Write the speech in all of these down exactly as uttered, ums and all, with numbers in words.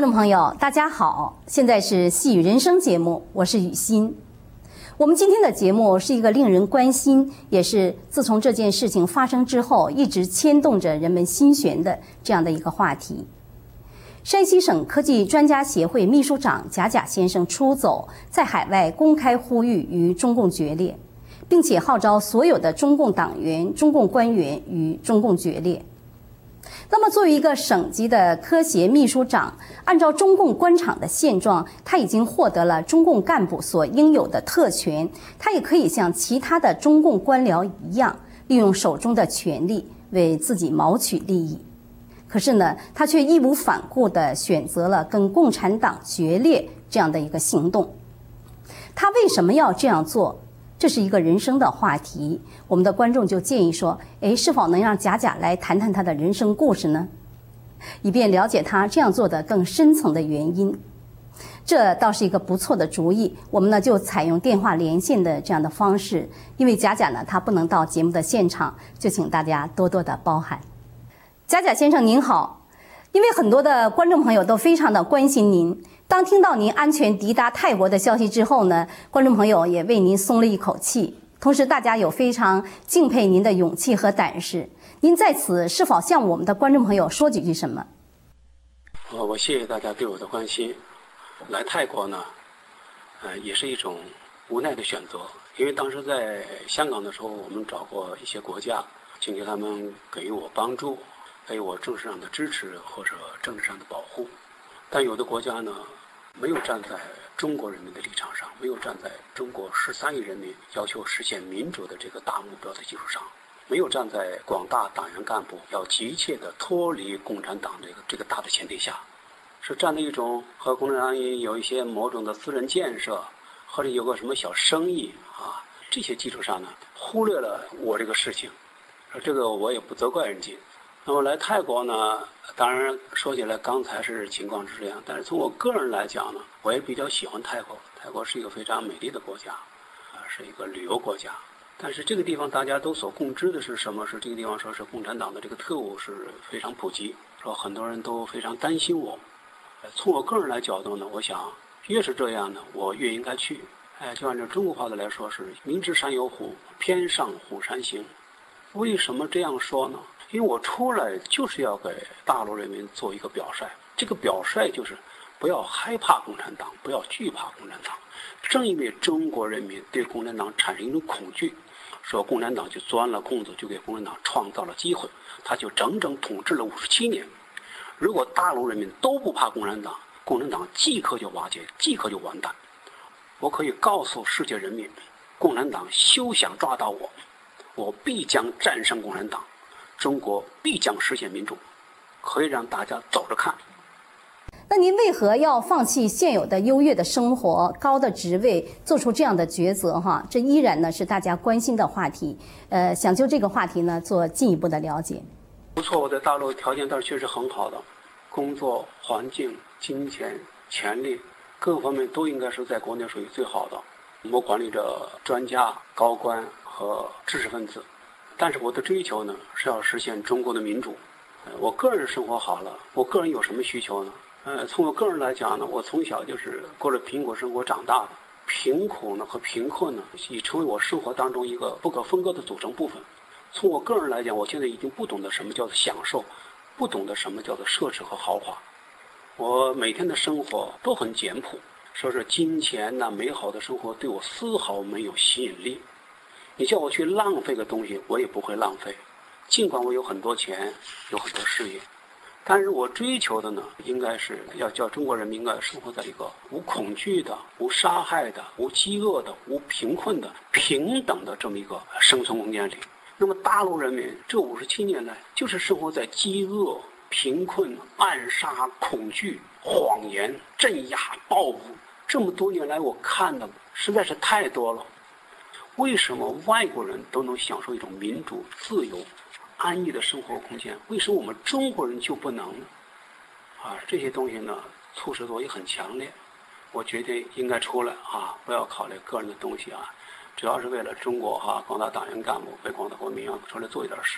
观众朋友，大家好，现在是细语人生节目，我是雨欣。我们今天的节目是一个令人关心，也是自从这件事情发生之后一直牵动着人们心弦的这样的一个话题。山西省科技专家协会秘书长贾甲先生出走，在海外公开呼吁与中共决裂，并且号召所有的中共党员、中共官员与中共决裂。那么作为一个省级的科协秘书长，按照中共官场的现状，他已经获得了中共干部所应有的特权，他也可以像其他的中共官僚一样，利用手中的权力为自己谋取利益。可是呢，他却义无反顾地选择了跟共产党决裂这样的一个行动。他为什么要这样做？这是一个人生的话题，我们的观众就建议说，诶，是否能让贾甲来谈谈他的人生故事呢？以便了解他这样做的更深层的原因。这倒是一个不错的主意，我们呢就采用电话连线的这样的方式，因为贾甲呢他不能到节目的现场，就请大家多多的包涵。贾甲先生您好，因为很多的观众朋友都非常的关心您，当听到您安全抵达泰国的消息之后呢，观众朋友也为您松了一口气，同时大家有非常敬佩您的勇气和胆识。您在此是否向我们的观众朋友说几句什么？ 呃，我谢谢大家对我的关心。来泰国呢，呃，也是一种无奈的选择，因为当时在香港的时候，我们找过一些国家，请求他们给予我帮助，给予我政治上的支持或者政治上的保护。但有的国家呢，没有站在中国人民的立场上，没有站在中国十三亿人民要求实现民主的这个大目标的基础上，没有站在广大党员干部要急切的脱离共产党这个这个大的前提下，是站在一种和共产党有一些某种的私人建设，或者有个什么小生意啊这些基础上呢，忽略了我这个事情。这个我也不责怪人家。那么来泰国呢，当然说起来刚才是情况是这样，但是从我个人来讲呢，我也比较喜欢泰国。泰国是一个非常美丽的国家，啊，是一个旅游国家。但是这个地方大家都所共知的是什么？是这个地方说是共产党的这个特务是非常普及，说很多人都非常担心我。从我个人来角度呢，我想越是这样呢，我越应该去。哎，就按照中国话的来说是明知山有虎，偏上虎山行。为什么这样说呢？因为我出来就是要给大陆人民做一个表率，这个表率就是不要害怕共产党，不要惧怕共产党。正因为中国人民对共产党产生一种恐惧，说共产党就钻了空子，就给共产党创造了机会，他就整整统治了五十七年。如果大陆人民都不怕共产党，共产党即刻就瓦解，即刻就完蛋。我可以告诉世界人民，共产党休想抓到我，我必将战胜共产党，中国必将实现民主，可以让大家走着看。 那您为何要放弃现有的优越的生活、高的职位，做出这样的抉择？哈，这依然呢是大家关心的话题。呃，想就这个话题呢做进一步的了解。 不错，我在大陆条件倒是确实很好的，工作环境、金钱、权利各方面都应该是在国内属于最好的。我管理着专家、高官和知识分子。但是我的追求呢，是要实现中国的民主。呃，我个人生活好了，我个人有什么需求呢？呃，从我个人来讲呢，我从小就是过着贫苦生活长大的，贫苦呢和贫困呢，已成为我生活当中一个不可分割的组成部分。从我个人来讲，我现在已经不懂得什么叫做享受，不懂得什么叫做奢侈和豪华。我每天的生活都很简朴，说是金钱呐、美好的生活对我丝毫没有吸引力。你叫我去浪费个东西，我也不会浪费。尽管我有很多钱，有很多事业，但是我追求的呢，应该是要叫中国人民应该生活在一个无恐惧的、无杀害的、无饥饿的、无贫困的、平等的这么一个生存空间里。那么大陆人民这五十七年来，就是生活在饥饿、贫困、暗杀、恐惧、谎言、镇压、报复。这么多年来，我看的实在是太多了。为什么外国人都能享受一种民主、自由、安逸的生活空间？为什么我们中国人就不能呢？啊，这些东西呢，促使我也很强烈。我决定应该出来啊，不要考虑个人的东西啊，主要是为了中国哈、啊、广大党员干部，为广大国民要出来做一点事。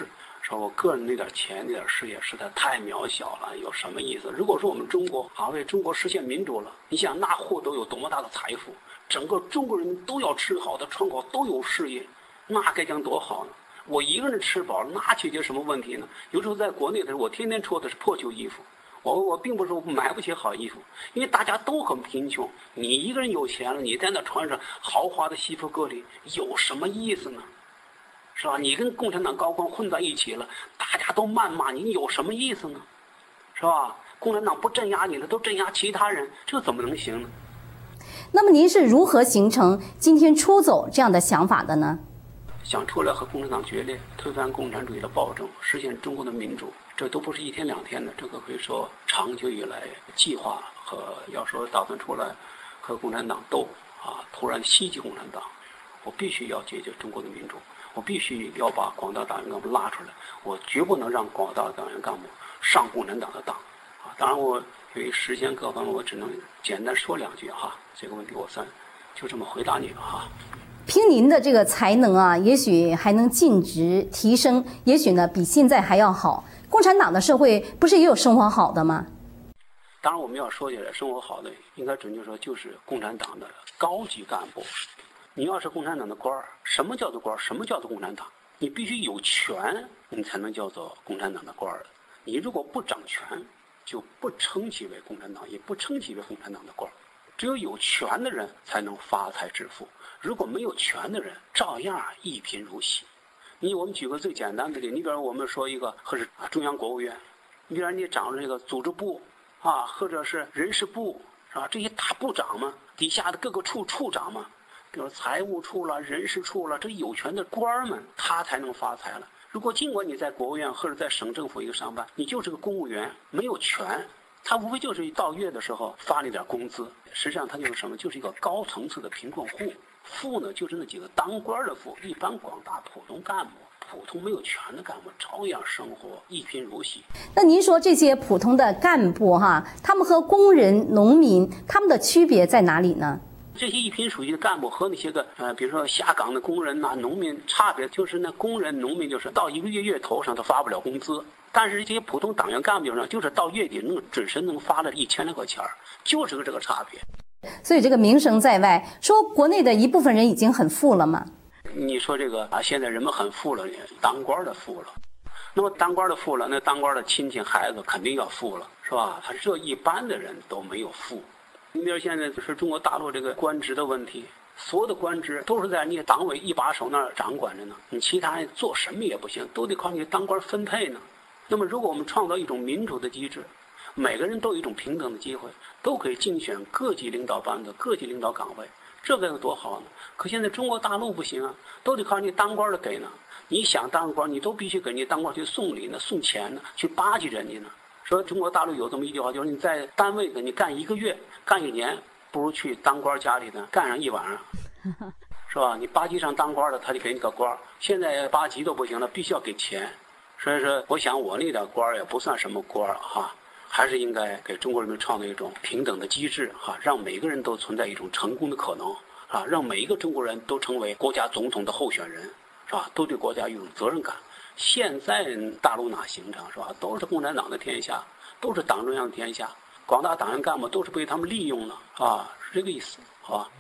说我个人那点钱那点事业实在太渺小了，有什么意思？如果说我们中国啊为中国实现民主了，你想那获得有多么大的财富，整个中国人民都要吃好的穿好都有事业，那该将多好呢？我一个人吃饱，那解决什么问题呢？有时候在国内的时候，我天天穿的是破旧衣服，我我并不是我买不起好衣服，因为大家都很贫穷。你一个人有钱了，你在那穿上豪华的西服革履，有什么意思呢？是吧？你跟共产党高官混在一起了，大家都谩骂你，有什么意思呢？是吧？共产党不镇压你了，都镇压其他人，这怎么能行呢？ 那么您是如何形成今天出走这样的想法的呢？ 想出来和共产党决裂，推翻共产主义的暴政，实现中国的民主，这都不是一天两天的，这个可以说长久以来计划和要说打算出来和共产党斗啊，突然袭击共产党，我必须要解决中国的民主，我必须要把广大党员干部拉出来，我绝不能让广大党员干部上共产党的当啊！当然我由于时间各方面，我只能简单说两句哈，这个问题我算就这么回答你了哈。 凭您的这个才能啊，也许还能晋职提升，也许呢比现在还要好。共产党的社会不是也有生活好的吗？ 当然我们要说起来，生活好的应该准确说就是共产党的高级干部。你要是共产党的官儿，什么叫做官儿？什么叫做共产党？你必须有权，你才能叫做共产党的官儿。你如果不掌权，就不称其为共产党，也不称其为共产党的官儿。只有有权的人才能发财致富，如果没有权的人，照样一贫如洗。你我们举个最简单的例，你比如我们说一个，或是中央国务院，你比如你掌这个组织部啊，或者是人事部，是吧？这些大部长嘛，底下的各个处处长嘛，比如财务处了、人事处了，这有权的官儿们，他才能发财了。如果尽管你在国务院或者在省政府一个上班，你就是个公务员，没有权。他无非就是到月的时候发你点工资，实际上他就是什么？就是一个高层次的贫困户。富呢，就是那几个当官的富，一般广大普通干部、普通没有权的干部照样生活一贫如洗。 那您说这些普通的干部哈，他们和工人、农民他们的区别在哪里呢？ 这些一贫如洗的干部和那些个呃，比如说下岗的工人呐、啊、农民，差别就是那工人、农民就是到一个月月头上他发不了工资。但是这些普通党员干部上，就是到月底能准时能发了一千来块钱，就是个这个差别。 所以这个名声在外，说国内的一部分人已经很富了嘛。 你说这个啊，现在人们很富了，当官的富了。那么当官的富了，那当官的亲戚孩子肯定要富了，是吧？他这一般的人都没有富。你比如现在就是中国大陆这个官职的问题，所有的官职都是在你党委一把手那儿掌管着呢，你其他人做什么也不行，都得靠你当官分配呢。那么如果我们创造一种民主的机制，每个人都有一种平等的机会，都可以竞选各级领导班子、各级领导岗位，这该有多好呢？可现在中国大陆不行啊，都得靠你当官的给呢。你想当官，你都必须给你当官去送礼呢、送钱呢、去巴结人家呢。说中国大陆有这么一句话，就是你在单位给你干一个月、干一年，不如去当官家里呢干上一晚上，是吧？你八级上当官的，他就给你个官，现在八级都不行了，必须要给钱。所以说，我想我那点官也不算什么官哈，还是应该给中国人民创造一种平等的机制哈，让每个人都存在一种成功的可能啊，让每一个中国人都成为国家总统的候选人，是吧？都对国家有种责任感。现在大陆哪形成是吧？都是共产党的天下，都是党中央的天下，广大党员干部都是被他们利用了啊，是这个意思，好吧？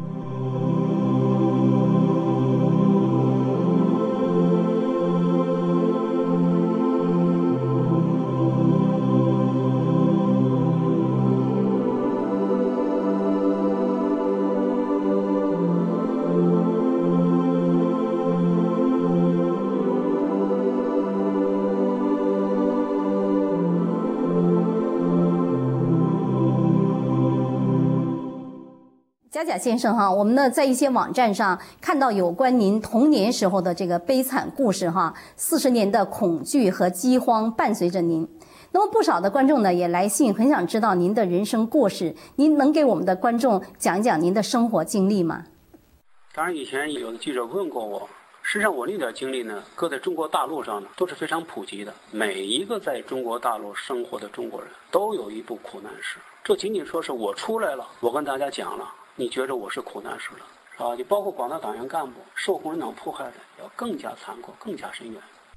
贾贾先生哈，我们呢在一些网站上看到有关您童年时候的这个悲惨故事哈，四十年的恐惧和饥荒伴随着您。那么不少的观众呢也来信，很想知道您的人生故事，您能给我们的观众讲一讲您的生活经历吗？ 当然，以前有的记者问过我，实际上我那点经历呢，搁在中国大陆上呢都是非常普及的，每一个在中国大陆生活的中国人都有一部苦难史。这仅仅说是我出来了，我跟大家讲了，你觉着我是苦难史了，是吧？你包括广大党员干部受共产党迫害的，要更加残酷、更加深远。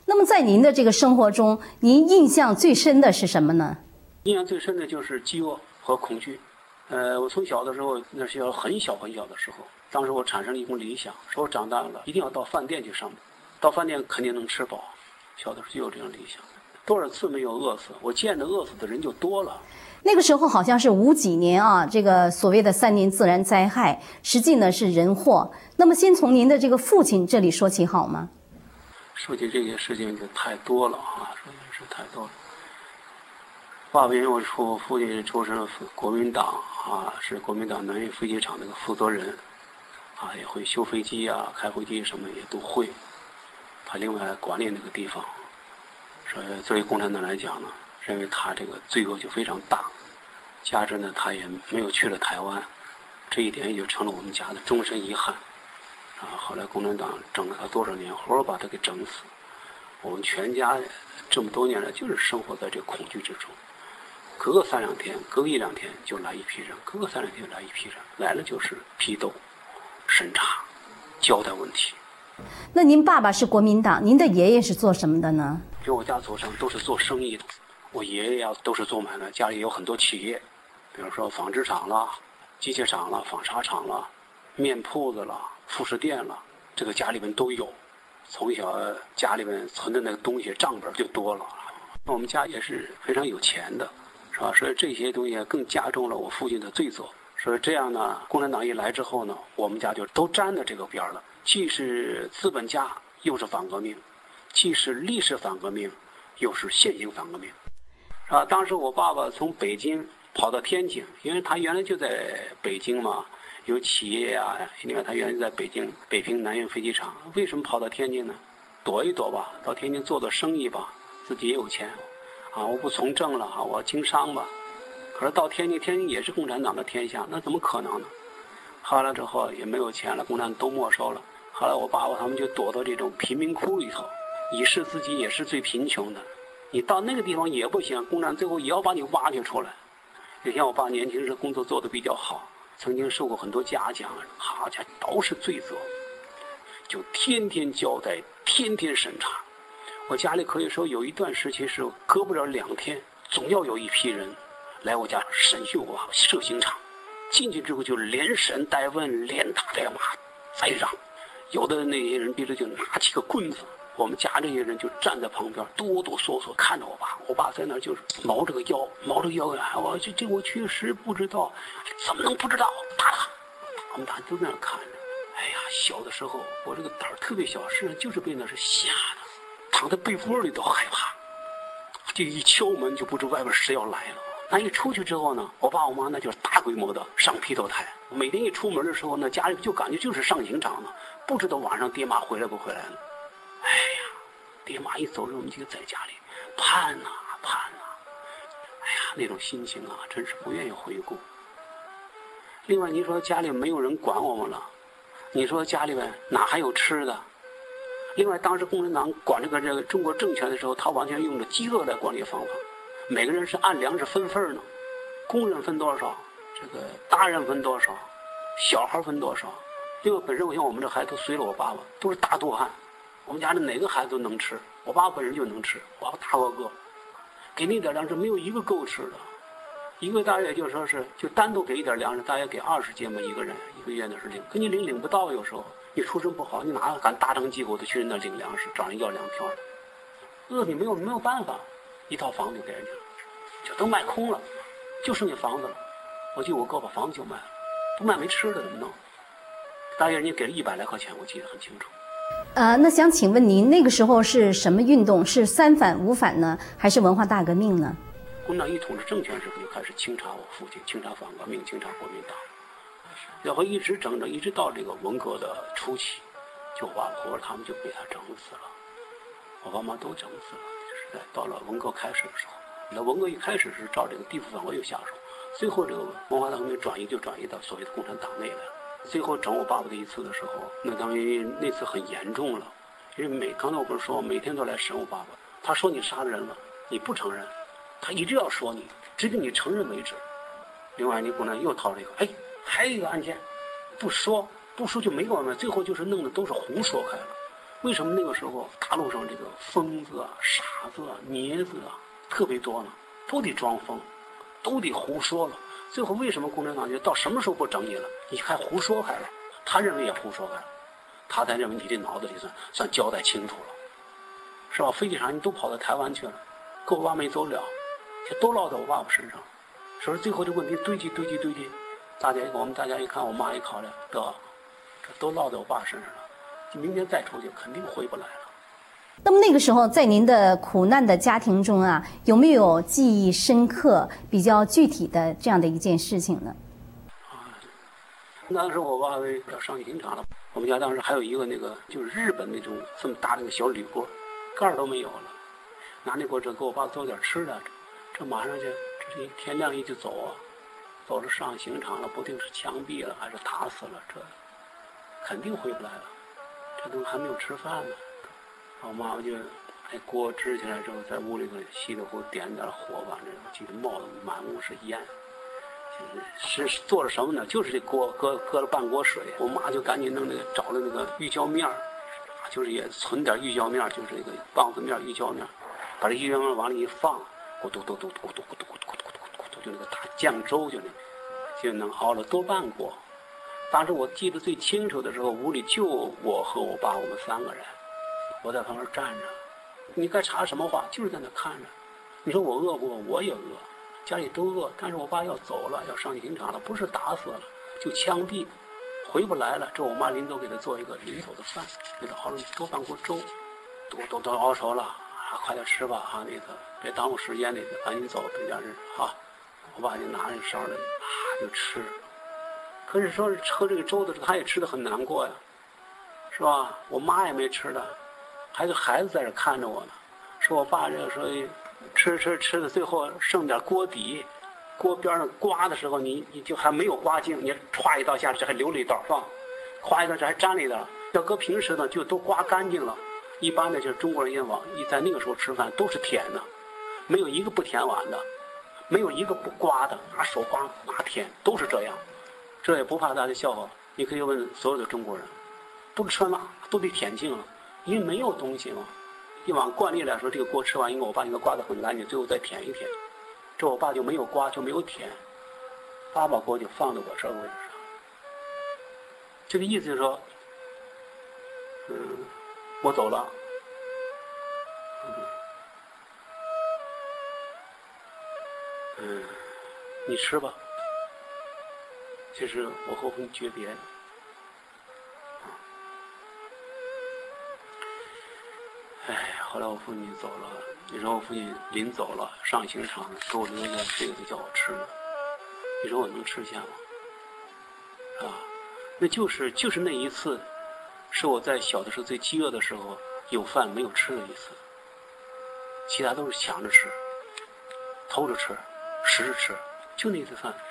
那么在您的这个生活中，您印象最深的是什么呢？ 印象最深的就是饥饿和恐惧。呃，我从小的时候，那是要很小很小的时候，当时我产生了一种理想，说我长大了一定要到饭店去上班，到饭店肯定能吃饱。小的时候就有这样理想，多少次没有饿死，我见的饿死的人就多了。 那个时候好像是五几年啊，这个所谓的三年自然灾害，实际呢是人祸。那么先从您的这个父亲这里说起好吗？ 说起这些事情就太多了啊，说的是太多了。爸爸因为我出父亲出身国民党啊，是国民党南运飞机场那个负责人啊，也会修飞机啊、开飞机什么也都会。他另外还管理那个地方，说作为共产党来讲呢，认为他这个罪恶就非常大，加之呢他也没有去了台湾，这一点也就成了我们家的终身遗憾。啊，后来共产党整了他多少年，活把他给整死。我们全家这么多年来就是生活在这个恐惧之中，隔个三两天，隔个一两天就来一批人，隔个三两天就来一批人，来了就是批斗、审查、交代问题。 那您爸爸是国民党，您的爷爷是做什么的呢？ 因为我家祖上都是做生意的，我爷爷呀都是做买卖，家里有很多企业，比如说纺织厂了、机械厂了、纺纱厂了、面铺子了、服饰店了，这个家里面都有。从小家里面存的那个东西账本就多了。那我们家也是非常有钱的，是吧？所以这些东西更加重了我父亲的罪责。所以这样呢，共产党一来之后呢，我们家就都沾到这个边了。既是资本家，又是反革命；既是历史反革命，又是现行反革命。啊，当时我爸爸从北京跑到天津，因为他原来就在北京嘛，有企业啊。另外，他原来在北京北平南运飞机场，为什么跑到天津呢？躲一躲吧，到天津做做生意吧，自己也有钱，啊，我不从政了啊，我经商吧。可是到天津，天津也是共产党的天下，那怎么可能呢？后来之后也没有钱了，共产党都没收了。后来我爸爸他们就躲到这种贫民窟里头，以示自己也是最贫穷的。你到那个地方也不行，共产党最后也要把你挖掘出来。就像我爸年轻时工作做得比较好，曾经受过很多嘉奖，好家伙都是罪责，就天天交代，天天审查。我家里可以说有一段时期是隔不了两天，总要有一批人来我家审讯我设刑场。进去之后就连审带问，连打带骂，再让。有的那些人逼着就拿起个棍子，我们家这些人就站在旁边哆哆嗦嗦看着我爸。我爸在那儿就是挠着个腰，挠着腰啊，我这这我确实不知道，怎么能不知道？打他！我们大家都在那儿看着。哎呀，小的时候我这个胆儿特别小，实际上就是被那是吓的，躺在被窝里都害怕。这一敲门就不知外边谁要来了。那一出去之后呢，我爸我妈那就是大规模的上劈头台。每天一出门的时候呢，家里就感觉就是上刑场呢，不知道晚上爹妈回来不回来了。哎呀，爹妈一走之后，我们就在家里盼呐盼呐，哎呀，那种心情啊，真是不愿意回顾。另外，你说家里没有人管我们了，你说家里边哪还有吃的？另外，当时共产党管这个这个中国政权的时候，他完全用着饥饿来管理方法。每个人是按粮食分份呢，工人分多少，这个大人分多少，小孩分多少。因为本身我像我们这孩子都随了我爸爸，都是大肚汉，我们家的哪个孩子都能吃，我爸爸本人就能吃，我爸爸大个个，给那点粮食没有一个够吃的，一个大约就说是就单独给一点粮食，大约给二十斤吧一个人，一个月那是领，跟你领领不到，有时候你出身不好，你哪敢大张旗鼓的去人那领粮食，找人要粮票的，饿你没有没有办法。一套房子给人家，就都卖空了，就剩下房子了。我记得我哥把房子就卖了，不卖没吃的怎么弄？大约人家给了一百来块钱，我记得很清楚。 呃，那想请问您那个时候是什么运动？是三反五反呢，还是文化大革命呢？ 共产党一统治政权时候就开始清查我父亲，清查反革命，清查国民党，然后一直整整一直到这个文革的初期，就把活他们就被他整死了，我爸妈都整死了。到了文革开始的时候，那文革一开始是照这个地府反革命下手，最后这个文化大革命转移就转移到所谓的共产党内来了。最后整我爸爸的一次的时候，那当然那次很严重了，因为每刚才我不是说每天都来审我爸爸，他说你杀人了，你不承认，他一直要说你，直到你承认为止。另外你不能又掏了一个，哎，还有一个案件，不说不说就没完了，最后就是弄的都是胡说开了。 为什么那个时候大陆上这个疯子啊、傻子啊、镊子啊特别多呢？都得装疯，都得胡说了。最后为什么共产党就到什么时候不整你了？你还胡说开了？他认为也胡说开了，他才认为你这脑子里算算交代清楚了，是吧？飞机场你都跑到台湾去了，跟我爸没走了，就都落在我爸爸身上。所以最后这问题堆积堆积堆积，大家我们大家一看，我妈一考虑，得，这都落在我爸身上了，就明天再出去肯定回不来了。 那么那个时候，在您的苦难的家庭中啊，有没有记忆深刻、比较具体的这样的一件事情呢？ 啊，当时我爸要上刑场了，我们家当时还有一个那个就是日本那种这么大的一个小铝锅，盖儿都没有了，拿那锅这给我爸做点吃的，这马上就这一天亮一就走啊，走了上刑场了，不定是枪毙了还是打死了，这肯定回不来了，这都还没有吃饭呢。我妈妈就把锅支起来之后，在屋里头稀里糊涂点点火把，这我记得冒得满屋是烟。是是做了什么呢？就是这锅搁搁了半锅水，我妈就赶紧弄那个找了那个玉胶面儿，就是也存点玉胶面儿，就是这个棒子面玉胶面儿，把这玉胶面儿往里一放，咕嘟嘟嘟嘟嘟咕嘟咕嘟咕嘟咕嘟咕嘟，就那个大酱粥就那，就能熬了多半锅。当时我记得最清楚的时候，屋里就我和我爸我们三个人。我在旁边站着，你该插什么话，就是在那看着。你说我饿不饿？我也饿，家里都饿。但是我爸要走了，要上刑场了，不是打死了，就枪毙，回不来了。这我妈临走给他做一个临走的饭，给他熬了多半锅粥，都都都熬熟了，啊，快点吃吧啊，那个别耽误时间，那个赶紧走，别家人啊。我爸就拿着勺来啊就吃。可是说喝这个粥的时候，他也吃得很难过呀，是吧？我妈也没吃的。还有孩子在这看着我呢，说我爸这个时候吃吃吃的，最后剩点锅底，锅边上刮的时候，你你就还没有刮净，你歘一刀下去，这还留了一道放，歘一刀这还沾了一道，要搁平时呢就都刮干净了。一般的就是中国人也往一在那个时候吃饭都是舔的，没有一个不舔碗的，没有一个不刮的，拿手刮拿舔，都是这样。这也不怕大家笑话，你可以问所有的中国人，都吃那都得舔净了。因为没有东西嘛，以往惯例来说，这个锅吃完，因为我爸应该刮得很干净，最后再舔一舔。这我爸就没有刮，就没有舔，爸把锅就放在我这位置上。这个意思就是说，嗯，我走了，嗯，嗯，你吃吧。这是我和你诀别的。哎，后来我父亲走了，你说我父亲临走了，上刑场给我留下这个就叫我吃的，你说我能吃下吗？啊，那就是就是那一次，是我在小的时候最饥饿的时候有饭没有吃的一次，其他都是抢着吃，偷着吃，拾着吃，就那次饭，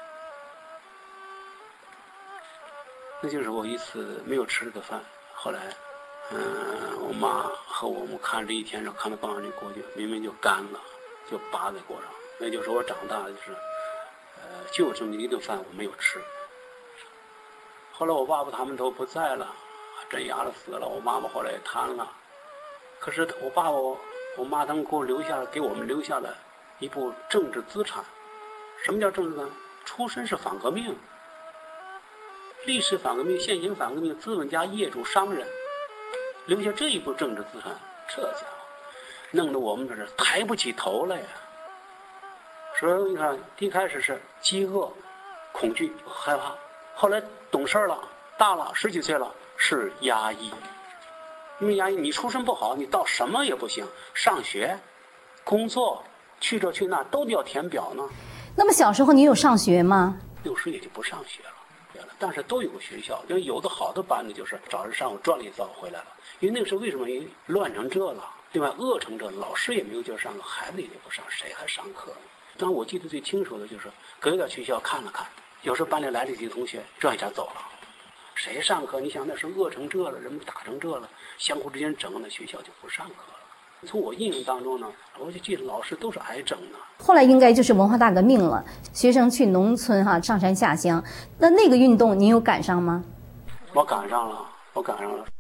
那就是我一次没有吃的饭。后来。嗯，我妈和我们看这一天上看到帮上这锅就明明就干了，就扒在锅上。那就是我长大就是，呃，就有这么一顿饭我没有吃。后来我爸爸他们都不在了，镇压了死了，我妈妈后来也瘫了。可是我爸爸、我妈他们给我留下了，给我们留下了一部政治资产。什么叫政治资产？出身是反革命，历史反革命、现行反革命、资本家、业主、商人。留下这一部政治资产，这家伙弄得我们这是抬不起头来呀。所以你看，一开始是饥饿、恐惧、害怕，后来懂事了，大了十几岁了，是压抑。因为压抑，你出身不好，你到什么也不行，上学、工作，去这去那都得要填表呢。 那么小时候你有上学吗？ 六十也就不上学了。但是都有个学校，因为有的好的班的就是早上上午转了一遭回来了。因为那个时候为什么乱成这了，另外饿成这了，老师也没有劲上课，孩子也不上，谁还上课？当然我记得最清楚的就是隔一段学校看了看，有时候班里来了几个同学，转一下走了，谁上课？你想那时候饿成这了，人们打成这了，相互之间整，那学校就不上课了。从我印象当中呢，我就记得老师都是挨整的。 后来应该就是文化大革命了，学生去农村哈、啊，上山下乡。那那个运动您有赶上吗？ 我赶上了，我赶上了。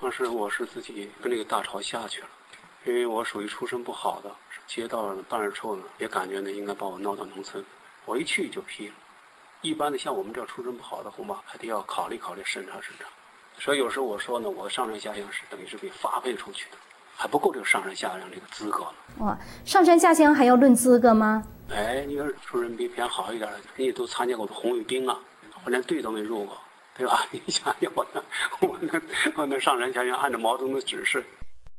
当时我是自己跟这个大潮下去了，因为我属于出身不好的，接到了办事处呢，也感觉呢应该把我闹到农村，我一去就批了。一般的像我们这出身不好的恐怕还得要考虑考虑审查审查。所以有时候我说呢，我上山下乡是等于是被发配出去的，还不够这个上山下乡这个资格呢。 哇，上山下乡还要论资格吗？ 哎，你要是出身比偏好一点的，你都参加过红卫兵啊，我连队都没入过，对吧？你想想我那我那我那上山下乡按照毛泽东的指示。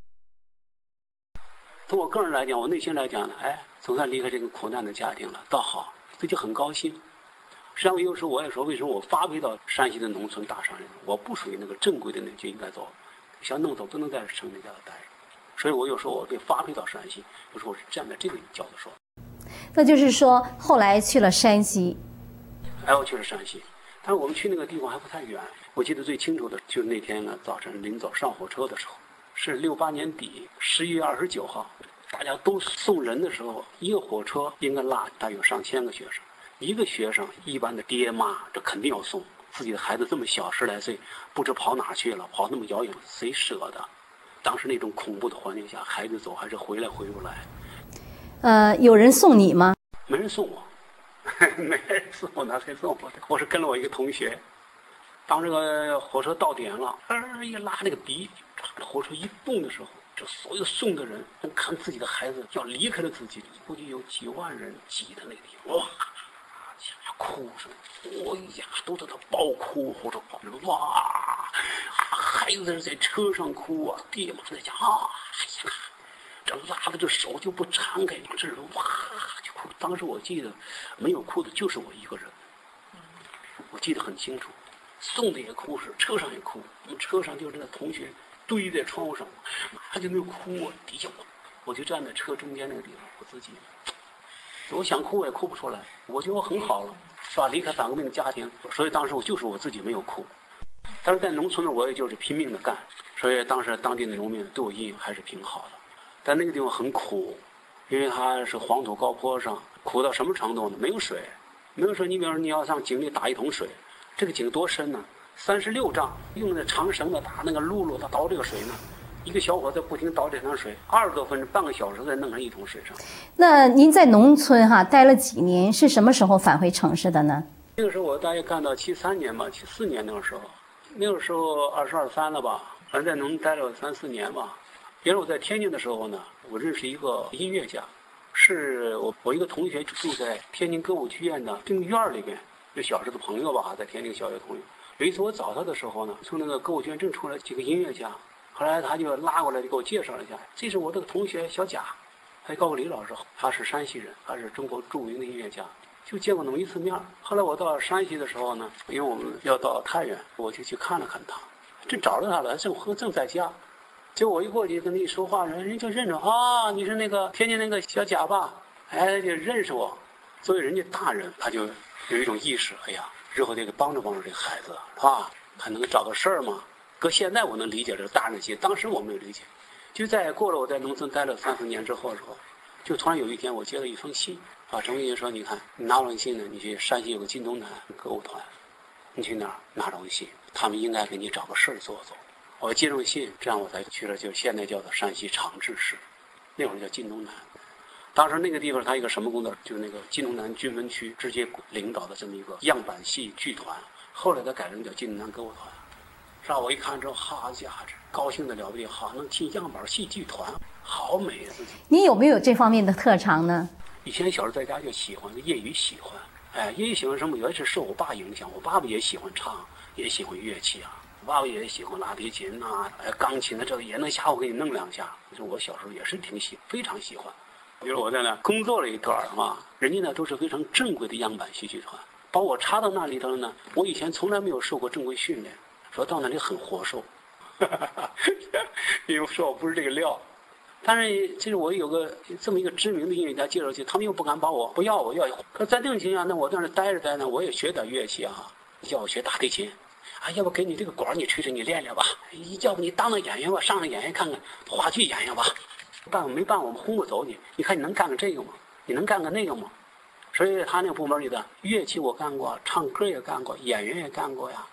从我个人来讲，我内心来讲呢，哎，总算离开这个苦难的家庭了，倒好，自己很高兴。实际上有时候我也说，为什么我发配到山西的农村大山里，我不属于那个正规的那就应该走，想弄走不能在城里家待着。所以我有时候我被发配到山西，有时候我是站在这个角度说。 那就是说后来去了山西。 哎，我去了山西，但是我们去那个地方还不太远。我记得最清楚的就是那天呢早晨临走上火车的时候，是六八年底十一月二十九号，大家都送人的时候，一个火车应该拉大约上千个学生。一个学生一般的爹妈这肯定要送，自己的孩子这么小十来岁，不知跑哪去了，跑那么遥远，谁舍得？当时那种恐怖的环境下，孩子走还是回来回不来。 呃，有人送你吗？ 没人送我，没人送我，哪谁送我的？我是跟了我一个同学。当这个火车到点了，呃，一拉那个笛，火车一动的时候，这所有送的人看自己的孩子要离开了自己，估计有几万人挤在那个地方，哇！哭声，哎呀，都在那爆哭，或者抱着哇，孩子在车上哭啊，爹妈在家啊，哎呀，这拉的这手就不敞开，这人哇就哭。当时我记得没有哭的就是我一个人，我记得很清楚，送的也哭是，车上也哭，我们车上就这个同学堆在窗户上，他就没有哭啊，底下我我就站在车中间那个地方，我自己。我想哭我也哭不出来，我觉得我很好了，是吧？离开反革命的家庭，所以当时我就是我自己没有哭。但是在农村呢，我也就是拼命的干，所以当时当地的农民对我印象还是挺好的。但那个地方很苦，因为它是黄土高坡上，苦到什么程度呢？没有水，没有水。你比方说你要上井里打一桶水，这个井多深呢？三十六丈，用那长绳子打那个辘轳，它倒这个水呢。一个小伙子不停倒这桶水，二十多分钟，半个小时才弄上一桶水上。 那您在农村哈、啊、待了几年？是什么时候返回城市的呢？ 那个时候我大约干到七三年吧，七四年那个时候，那个时候二十二三了吧，反正在农待了三四年吧。因为我在天津的时候呢，我认识一个音乐家，是我我一个同学住在天津歌舞剧院的这个院里边，就小时候的朋友吧，在天津小学同学。有一次我找他的时候呢，从那个歌舞剧院正出来几个音乐家。后来他就拉过来，就给我介绍了一下，这是我这个同学小贾，他告诉李老师，他是山西人，他是中国著名的音乐家，就见过那么一次面。后来我到山西的时候呢，因为我们要到太原，我就去看了看他，正找着他了，正正在家，结果我一过去跟他一说话，人人就认着啊，你是那个天津那个小贾吧？哎，就认识我。作为人家大人，他就有一种意识，哎呀，日后得给帮着帮着这个孩子，是吧？还能找个事儿吗？搁现在我能理解这个大人心，当时我没有理解。就在过了我在农村待了三四年之后的时候，就突然有一天我接了一封信，啊，陈文银说，你看你拿了信呢，你去山西有个金东南歌舞团，你去那儿拿着信，他们应该给你找个事儿做做。我接上信，这样我才去了，就现在叫做山西长治市，那会儿叫金东南。当时那个地方他一个什么工作，就是那个金东南军分区直接领导的这么一个样板戏剧团，后来他改成叫金东南歌舞团。让我一看之后，好家伙，高兴的了不得，好能进样板戏剧团，好美啊自己。 你有没有这方面的特长呢？ 以前小时候在家就喜欢，业余喜欢。哎，业余喜欢什么？原来是受我爸影响，我爸爸也喜欢唱，也喜欢乐器啊。我爸爸也喜欢拉提琴呐、哎，钢琴啊，这个也能下午给你弄两下。就我小时候也是挺喜，非常喜欢。比如我在那工作了一段嘛，人家呢都是非常正规的样板戏剧团，把我插到那里头呢，我以前从来没有受过正规训练。说到那里很活受，因为说我不是这个料，但是其实我有个这么一个知名的音乐家介绍去，他们又不敢把我不要我要，可在这种情况下，那我在那待着待着，我也学点乐器啊，叫我学大提琴，啊，要不给你这个管你吹吹，你练练吧，要不你当个演员吧，上个演员看看话剧演员吧，办没办我们轰不走你，你看你能干个这个吗？你能干个那个吗？所以他那个部门里的乐器我干过，唱歌也干过，演员也干过呀。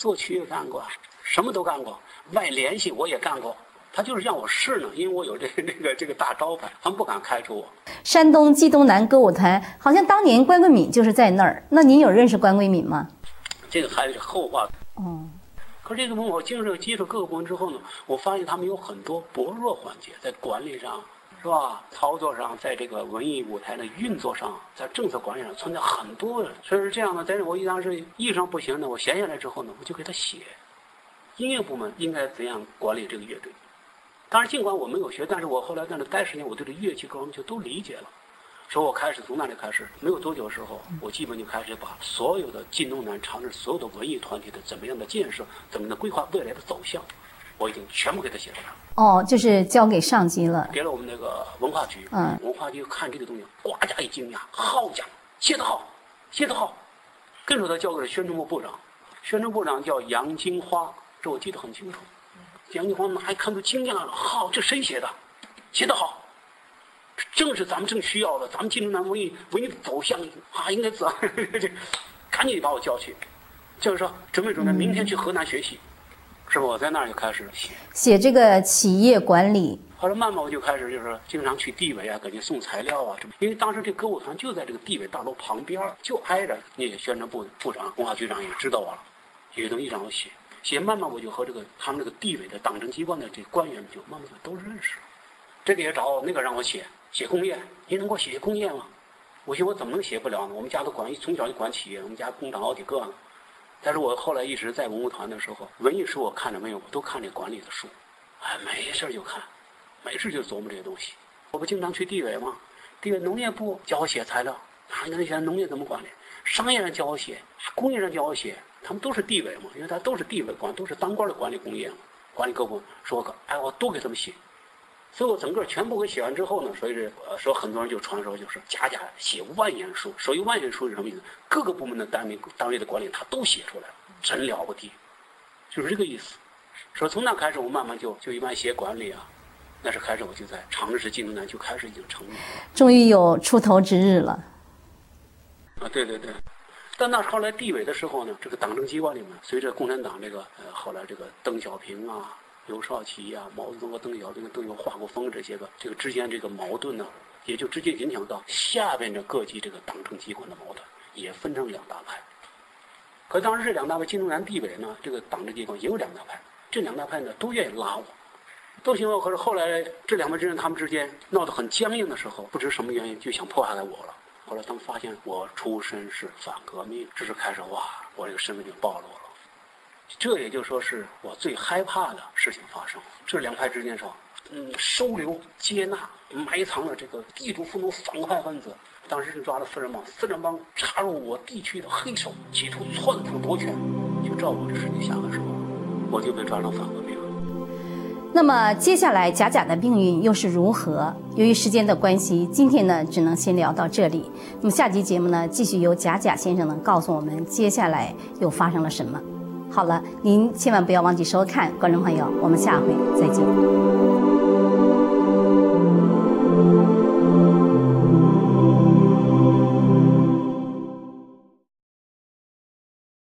作曲也干过，什么都干过，外联系我也干过。他就是让我试呢，因为我有这个这个这个大招牌，他们不敢开除我。 山东冀东南歌舞团，好像当年关桂敏就是在那儿。那您有认识关桂敏吗？ 这个还是后话。 哦。 可是这个部门，我经常接触各个部门之后呢，我发现他们有很多薄弱环节，在管理上，是吧？操作上，在这个文艺舞台的运作上，在政策管理上存在很多。所以是这样的，但是我一当时艺术上不行呢，我闲下来之后呢，我就给他写，音乐部门应该怎样管理这个乐队。当然，尽管我没有学，但是我后来在那待时间，我对这乐器各方面就都理解了。所以我开始从那里开始，没有多久的时候，我基本就开始把所有的晋东南、长治所有的文艺团体的怎么样的建设、怎么样的规划未来的走向，我已经全部给他写出来了。 哦，就是交给上级了， 给了我们那个文化局。 嗯， 文化局看这个东西，呱家一惊讶，好家伙，写得好，写得好。跟着他交给了宣传部部长，宣传部长叫杨金花，这我记得很清楚。杨金花哪一看都惊讶了，好，这谁写的？写得好。正是咱们正需要的，咱们晋东南文艺文艺走向啊，应该怎样？赶紧把我叫去，就是说准备准备，明天去河南学习，是吧？我在那儿就开始写写这个企业管理。 后来慢慢我就开始就是经常去地委啊，给人送材料啊，因为当时这歌舞团就在这个地委大楼旁边，就挨着。那个宣传部部长、文化局长也知道我了，有些东西让我写，写慢慢我就和这个他们这个地委的党政机关的这官员们就慢慢都认识了。这个也找我，那个让我写。写工业，你能给我写写工业吗？我寻思我怎么能写不了呢？我们家都管，从小就管企业，我们家工厂好几个呢。但是我后来一直在文物团的时候，文艺书我看着没有，我都看这管理的书，哎，没事就看，没事就琢磨这些东西。我不经常去地委吗？地委农业部教我写材料，啊，那现在农业怎么管理？商业上教我写，工业上教我写，他们都是地委嘛，因为他都是地委管，都是当官的管理工业嘛，管理各部门。说我哎，我都给他们写。所以我整个全部给写完之后呢，所以是呃说很多人就传说就是贾贾写万言书。所谓万言书是什么意思？各个部门的单位单位的管理他都写出来了，真了不地，就是这个意思。说从那开始我慢慢就就一般写管理啊，那是开始我就在长治市晋东南就开始已经成立了， 终于有出头之日了。 啊，对对对。但那后来地委的时候呢，这个党政机关里面，随着共产党这个呃后来这个邓小平啊。刘少奇呀、啊、毛泽东和邓小平、邓小华国锋这些个这个之间这个矛盾呢，也就直接影响到下边的各级这个党政机关的矛盾，也分成两大派。可当时这两大派，晋东南地委呢，这个党政机关也有两大派，这两大派呢都愿意拉我，都行。可是后来这两派之间他们之间闹得很僵硬的时候，不知什么原因就想迫害我了。后来他们发现我出身是反革命，这是开始哇，我这个身份就暴露了。这也就说是我最害怕的事情发生。这两派之间说，嗯，收留、接纳、埋藏了这个地主父奴反派分子。当时是抓了四人帮，四人帮插入我地区的黑手，企图篡夺夺权。就照我这事情下来说，我就被抓成反革命了。 那么接下来贾贾的命运又是如何？由于时间的关系，今天呢只能先聊到这里。那么下集节目呢，继续由贾贾先生呢告诉我们接下来又发生了什么。好了，您千万不要忘记收看，观众朋友，我们下回再见。